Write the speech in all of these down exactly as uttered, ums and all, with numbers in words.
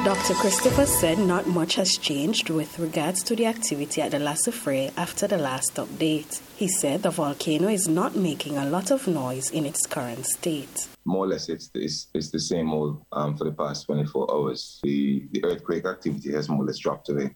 Doctor Christopher said not much has changed with regards to the activity at the La Soufrière after the last update. He said the volcano is not making a lot of noise in its current state. More or less, it's it's, it's the same old um, for the past twenty-four hours. The, the earthquake activity has more or less dropped away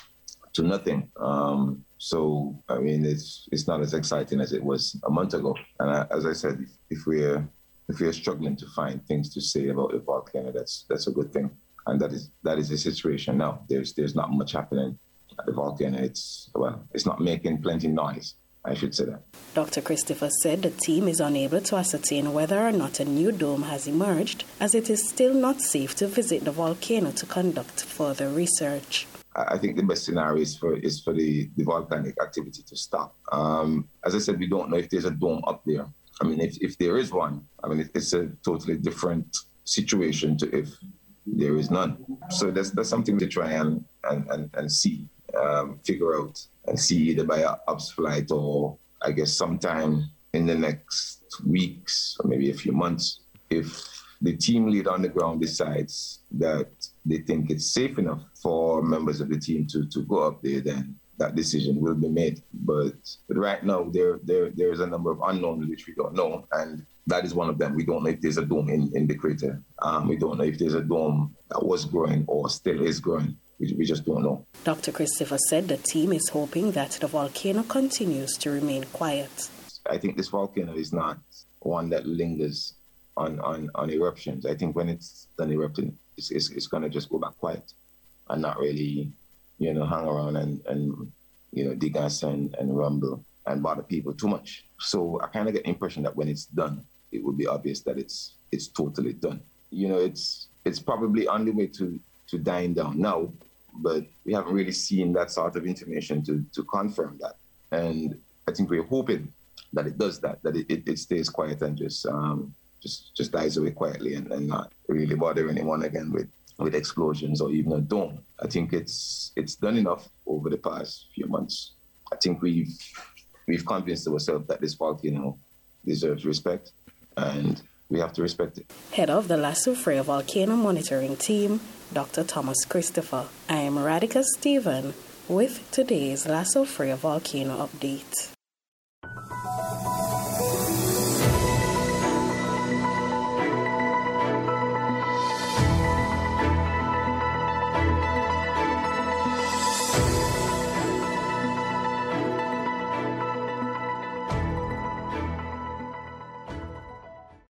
to nothing. Um, so, I mean, it's it's not as exciting as it was a month ago. And I, as I said, if, if we're if we're struggling to find things to say about the volcano, that's that's a good thing. And that is that is the situation now. There's there's not much happening at the volcano. It's well, it's not making plenty noise, I should say that. Doctor Christopher said the team is unable to ascertain whether or not a new dome has emerged, as it is still not safe to visit the volcano to conduct further research. I think the best scenario is for is for the, the volcanic activity to stop. Um, as I said, we don't know if there's a dome up there. I mean, if, if there is one, I mean, it's a totally different situation to if there is none. So that's that's something to try and and, and, and see, um, figure out and see either by a ops flight or I guess sometime in the next weeks or maybe a few months. If the team lead on the ground decides that they think it's safe enough for members of the team to, to go up there, then that decision will be made. But, but right now, there there there is a number of unknowns which we don't know, and that is one of them. We don't know if there's a dome in, in the crater. Um, we don't know if there's a dome that was growing or still is growing. We, we just don't know. Doctor Christopher said the team is hoping that the volcano continues to remain quiet. I think this volcano is not one that lingers on, on, on eruptions. I think when it's done erupting, it's, it's, it's going to just go back quiet and not really, you know, hang around and, and you know, dig us and, and rumble and bother people too much. So I kind of get the impression that when it's done, it will be obvious that it's it's totally done. You know, it's it's probably on the way to, to dying down now, but we haven't really seen that sort of information to, to confirm that. And I think we're hoping that it does that, that it, it, it stays quiet and just um, just just dies away quietly and, and not really bother anyone again with, with explosions or even a dome. I think it's it's done enough over the past few months. I think we've we've convinced ourselves that this volcano deserves respect, and we have to respect it. Head of the La Soufrière Volcano Monitoring Team, Doctor Thomas Christopher. I am Radhika Stephen with today's La Soufrière Volcano Update.